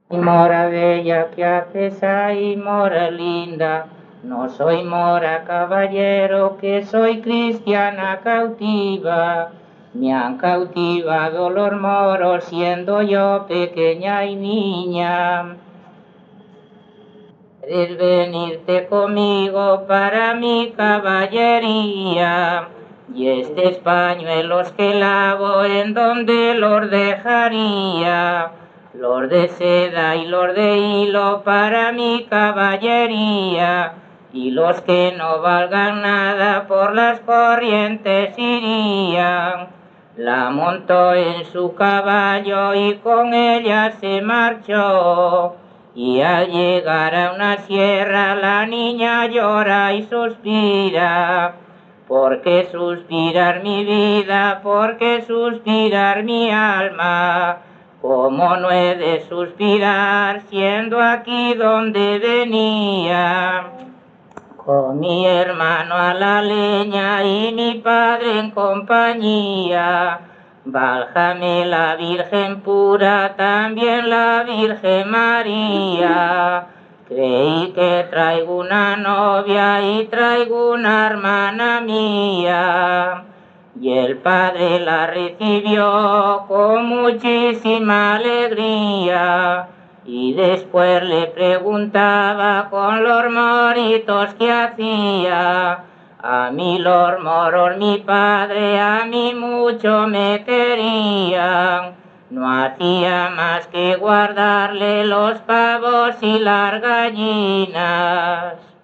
Y mora bella, ¿qué haces ahí, mora linda? No soy mora caballero, que soy cristiana cautiva. Me han cautivado los moros siendo yo pequeña y niña. ¿Quieres venirte conmigo para mi caballería? Y estos pañuelos que lavo, ¿en dónde los dejaría? Los de seda y los de hilo para mi caballería, y los que no valgan nada por las corrientes irían. La montó en su caballo y con ella se marchó. Y al llegar a una sierra la niña llora y suspira. ¿Por qué suspirar mi vida? ¿Por qué suspirar mi alma? ¿Cómo no he de suspirar siendo aquí donde venía? Con mi hermano a la leña y mi padre en compañía. Válgame la Virgen pura, también la Virgen María. Creí que traigo una novia y traigo una hermana mía. Y el padre la recibió con muchísima alegría. Y después le preguntaba con los moritos que hacía. A mí los moros, mi padre, a mí mucho me querían. No hacía más que guardarle los pavos y las gallinas.